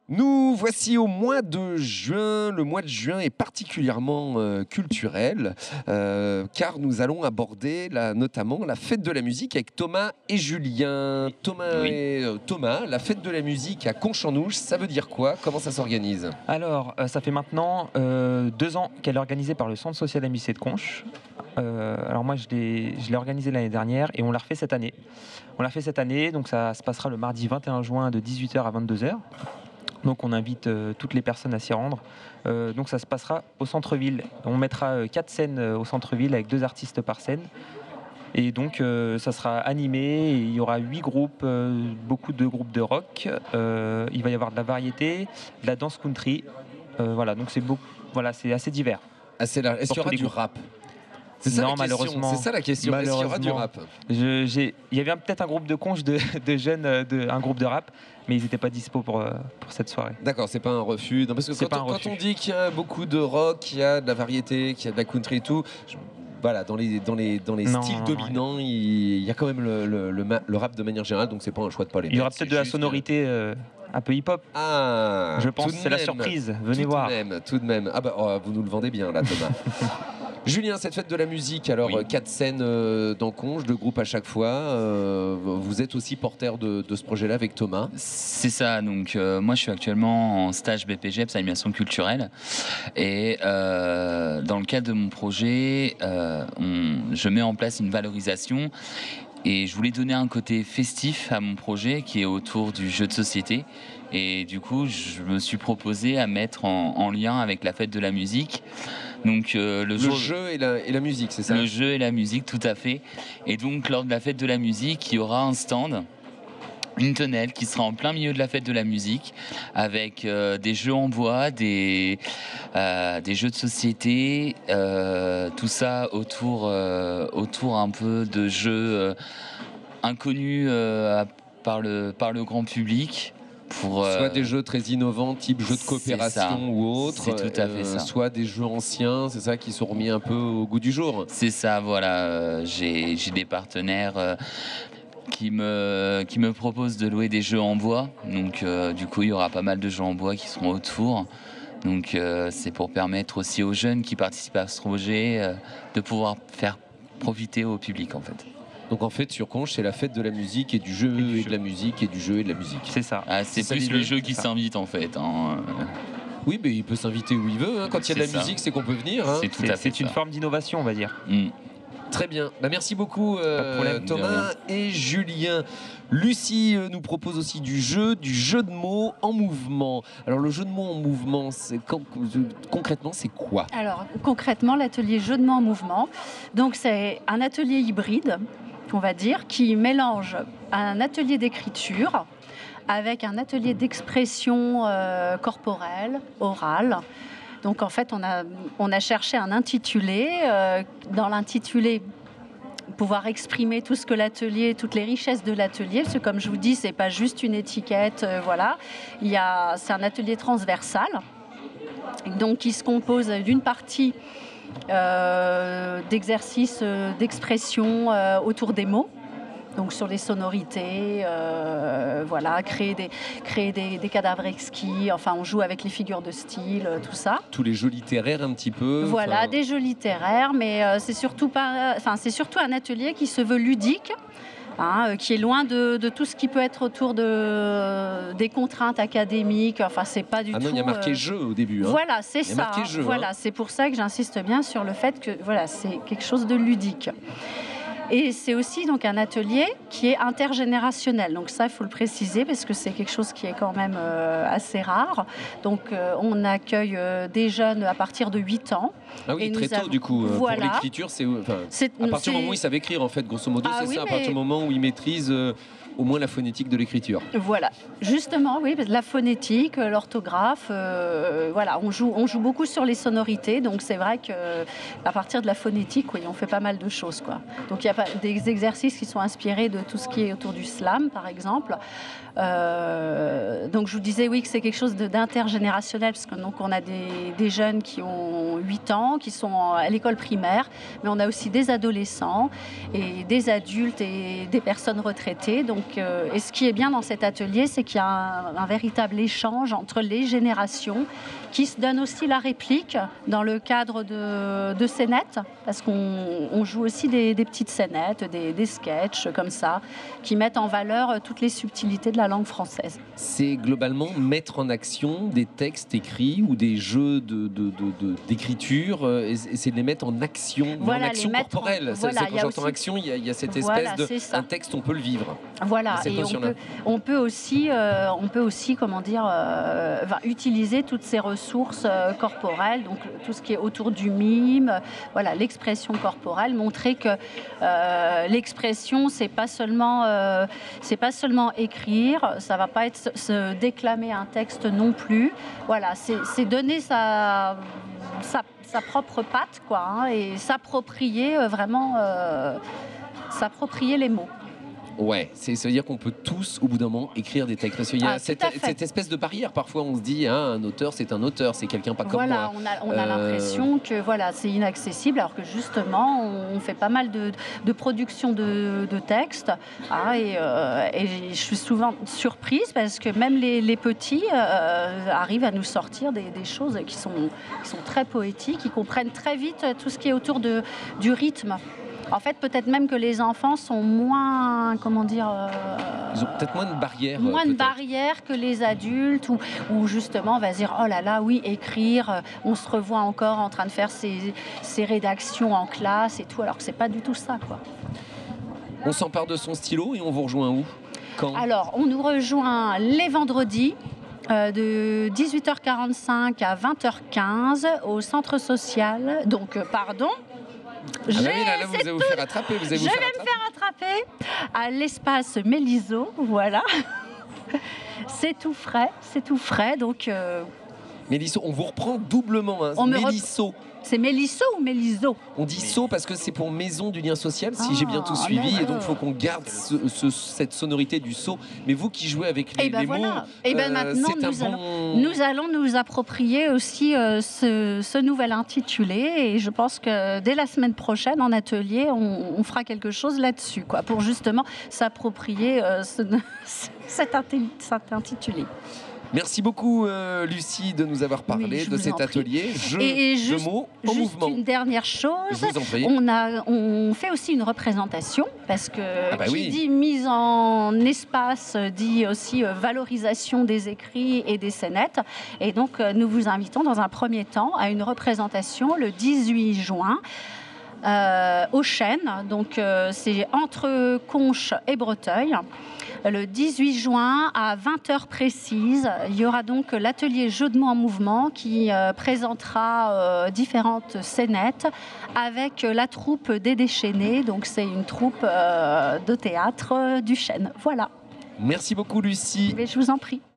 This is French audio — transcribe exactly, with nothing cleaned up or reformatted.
Nous voici au mois de juin. Le mois de juin est particulièrement euh, culturel euh, car nous allons aborder la, notamment la fête de la musique avec Thomas et Julien. Thomas, Oui. et, euh, Thomas, la fête de la musique à Conche-en-Ouche, ça veut dire quoi? Comment ça s'organise? Alors, euh, ça fait maintenant euh, deux ans qu'elle est organisée par le Centre social amitié de Conches. Euh, alors moi, je l'ai, je l'ai organisée l'année dernière et on l'a refait cette année. On l'a fait cette année, donc ça se passera le mardi vingt et un juin de dix-huit heures à vingt-deux heures. Donc on invite euh, toutes les personnes à s'y rendre. Euh, donc ça se passera au centre-ville. On mettra euh, quatre scènes euh, au centre-ville avec deux artistes par scène. Et donc euh, ça sera animé, et il y aura huit groupes, euh, beaucoup de groupes de rock. Euh, il va y avoir de la variété, de la danse country. Euh, voilà, donc c'est beaucoup, voilà, c'est assez divers. Ah, c'est la... Est-ce qu'il y aura du rap? C'est ça, non, la question. malheureusement. C'est ça la question. Est-ce qu'il y aura du rap? Je, j'ai, il y avait un- peut-être un groupe de conches de, de jeunes, euh, de, un groupe de rap, mais ils n'étaient pas dispo pour, euh, pour cette soirée. D'accord, c'est pas un refus. Non, parce que C'est quand, pas on, un quand refus. on dit qu'il y a beaucoup de rock, qu'il y a de la variété, qu'il y a de la country et tout, je- voilà, dans les, dans les, dans les Non, styles non, dominants, il, il y a quand même le, le, le, ma- le rap de manière générale, donc c'est pas un choix de pas les Il y aura mettre, peut-être c'est de la juste- sonorité euh, un peu hip-hop. Ah, Je pense tout que de c'est la même. surprise. Venez tout voir. de même, tout de même. Ah bah, oh, vous nous le vendez bien là, Thomas. Julien, cette fête de la musique, alors Oui. euh, quatre scènes euh, dans Conches, deux groupes à chaque fois. euh, vous êtes aussi porteur de, de ce projet-là avec Thomas. C'est ça, donc euh, moi je suis actuellement en stage B P G E P S, animation culturelle, et euh, dans le cadre de mon projet, euh, on- je mets en place une valorisation, et je voulais donner un côté festif à mon projet qui est autour du jeu de société, et du coup je me suis proposé à mettre en, en lien avec la fête de la musique. Donc euh, le, Le jour, jeu et la, et la musique, c'est ça? le jeu et la musique, tout à fait. Et donc lors de la fête de la musique, il y aura un stand, une tonnelle qui sera en plein milieu de la fête de la musique, avec euh, des jeux en bois, des, euh, des jeux de société, euh, tout ça autour, euh, autour un peu de jeux euh, inconnus euh, à- par, le, par le grand public. Pour, euh, Soit des jeux très innovants, type jeux de c'est coopération ça. ou autre. C'est tout à fait ça. Soit des jeux anciens, c'est ça, qui sont remis un peu au goût du jour. C'est ça, voilà. euh, j'ai, j'ai des partenaires euh, qui, me, qui me proposent de louer des jeux en bois. Donc, euh, du coup, il y aura pas mal de jeux en bois qui seront autour. Donc, euh, c'est pour permettre aussi aux jeunes qui participent à ce projet euh, de pouvoir faire profiter au public, en fait. Donc en fait, sur Conches, c'est la fête de la musique et du jeu et, du de la musique et du jeu et de la musique. C'est ça. Ah, c'est C'est ça plus l'idée, le jeu qui c'est ça. s'invite, en fait. hein. Oui, mais il peut s'inviter où il veut. hein. Quand il y a de la C'est ça. musique, c'est qu'on peut venir. hein. C'est tout C'est, à fait c'est une ça. forme d'innovation, on va dire. Mm. Très bien. Bah, merci beaucoup, euh, Pas de problème. Thomas et Julien. Lucie euh, nous propose aussi du jeu, du jeu de mots en mouvement. Alors le jeu de mots en mouvement, c'est quand- concrètement, c'est quoi? Alors, concrètement, l'atelier jeu de mots en mouvement, donc c'est un atelier hybride, on va dire, qui mélange un atelier d'écriture avec un atelier d'expression euh, corporelle, orale. Donc en fait, on a, on a cherché un intitulé. euh, dans l'intitulé, pouvoir exprimer tout ce que l'atelier, toutes les richesses de l'atelier, parce que comme je vous dis, c'est pas juste une étiquette, euh, voilà. Il y a, c'est un atelier transversal, donc qui se compose d'une partie euh, d'exercices euh, d'expression euh, autour des mots. Donc sur les sonorités, euh, voilà, créer des, créer des, des cadavres exquis, enfin on joue avec les figures de style, euh, tout ça. Tous les jeux littéraires un petit peu. Voilà, enfin, des jeux littéraires, mais euh, c'est surtout pas, enfin c'est surtout un atelier qui se veut ludique, hein, euh, qui est loin de, de tout ce qui peut être autour de des contraintes académiques. Enfin c'est pas du Ah tout. non, il y a marqué euh, jeu au début. hein. Voilà, c'est Il y a ça. marqué jeu, Voilà, hein. c'est pour ça que j'insiste bien sur le fait que voilà, c'est quelque chose de ludique. Et c'est aussi donc un atelier qui est intergénérationnel. Donc ça, il faut le préciser parce que c'est quelque chose qui est quand même euh, assez rare. Donc euh, on accueille euh, des jeunes à partir de huit ans. Ah oui, Et très nous tôt avons- du coup. euh, Voilà. Pour l'écriture, c'est enfin, C'est, à partir c'est- du moment où ils savent écrire en fait, grosso modo, Ah c'est oui, ça. À mais- partir du moment où ils maîtrisent euh, au moins la phonétique de l'écriture. Voilà, justement, oui, parce que la phonétique, euh, l'orthographe, euh, voilà, on joue, on joue beaucoup sur les sonorités, donc c'est vrai que euh, à partir de la phonétique, oui, on fait pas mal de choses, quoi. Donc il y a pas, des exercices qui sont inspirés de tout ce qui est autour du slam, par exemple. Euh, donc je vous disais, oui, que c'est quelque chose de- d'intergénérationnel, parce que donc on a des, des jeunes qui ont huit ans, qui sont à l'école primaire, mais on a aussi des adolescents et des adultes et des personnes retraitées. Donc que, et ce qui est bien dans cet atelier, c'est qu'il y a un, un véritable échange entre les générations qui se donnent aussi la réplique dans le cadre de, de scénettes, parce qu'on on joue aussi des, des petites scénettes, des, des sketchs comme ça, qui mettent en valeur toutes les subtilités de la langue française. C'est globalement mettre en action des textes écrits ou des jeux de, de, de, de, d'écriture, euh, et c'est de les mettre en action, Voilà, en action corporelle. En, Ça, voilà, c'est quand j'entends aussi... action, il y, a, il y a cette espèce voilà, de un texte, on peut le vivre. Voilà, et on peut, on peut aussi, euh, on peut aussi, comment dire, euh, enfin, utiliser toutes ces ressources euh, corporelles, donc tout ce qui est autour du mime, voilà, l'expression corporelle, montrer que euh, l'expression, c'est pas seulement, euh, c'est pas seulement écrire, ça va pas être se déclamer un texte non plus. Voilà, c'est donner sa, sa, sa propre patte, quoi, hein, et s'approprier euh, vraiment, euh, s'approprier les mots. Ouais, c'est se dire qu'on peut tous, au bout d'un moment, écrire des textes. Parce qu'il y a ah, cette, cette espèce de barrière. Parfois, on se dit, hein, un auteur, c'est un auteur, c'est quelqu'un pas comme voilà, moi. On a, on a euh... l'impression que voilà, c'est inaccessible, alors que justement, on fait pas mal de, de production de, de textes. Ah, et, euh, et je suis souvent surprise parce que même les, les petits euh, arrivent à nous sortir des, des choses qui sont, qui sont très poétiques, qui comprennent très vite tout ce qui est autour de, du rythme. En fait, peut-être même que les enfants sont moins, comment dire... Euh, Ils ont peut-être moins de barrières. Moins de barrières que les adultes, où, où justement on va se dire, oh là là, oui, écrire, on se revoit encore en train de faire ses, ses rédactions en classe et tout, alors que c'est pas du tout ça, quoi. On s'empare de son stylo et on vous rejoint où? Quand? Alors, on nous rejoint les vendredis, Euh, de dix-huit heures quarante-cinq à vingt heures quinze au centre social. Donc, euh, pardon. Ah bah oui, là, là, vous allez vous faire attraper. Vous allez je vous faire vais attraper. me faire attraper à l'espace Méliso, voilà. C'est tout frais, c'est tout frais, donc... Euh... Méliso, on vous reprend doublement, hein. Méliso. Rep... C'est Méliso ou Méliso? On dit so parce que c'est pour maison du lien social, si ah, j'ai bien tout suivi, et donc il faut qu'on garde ce, ce, cette sonorité du so. Mais vous qui jouez avec les, et ben les voilà. mots, et ben euh, maintenant, nous, bon... allons, nous allons nous approprier aussi euh, ce, ce nouvel intitulé, et je pense que dès la semaine prochaine, en atelier, on, on fera quelque chose là-dessus, quoi, pour justement s'approprier euh, ce, cet, cet intitulé. Merci beaucoup euh, Lucie de nous avoir parlé de cet atelier jeu et juste, de mots en juste mouvement. Une dernière chose, on, a, on fait aussi une représentation parce que ah bah qui oui. dit mise en espace dit aussi euh, valorisation des écrits et des scénettes. Et donc euh, nous vous invitons dans un premier temps à une représentation le dix-huit juin. Euh, au Chêne, donc euh, c'est entre Conches et Breteuil. Le dix-huit juin à vingt heures précises, il y aura donc l'atelier jeux de mots en mouvement qui euh, présentera euh, différentes scénettes avec la troupe des Déchaînés. Donc c'est une troupe euh, de théâtre euh, du Chêne. Voilà. Merci beaucoup Lucie. Mais je vous en prie.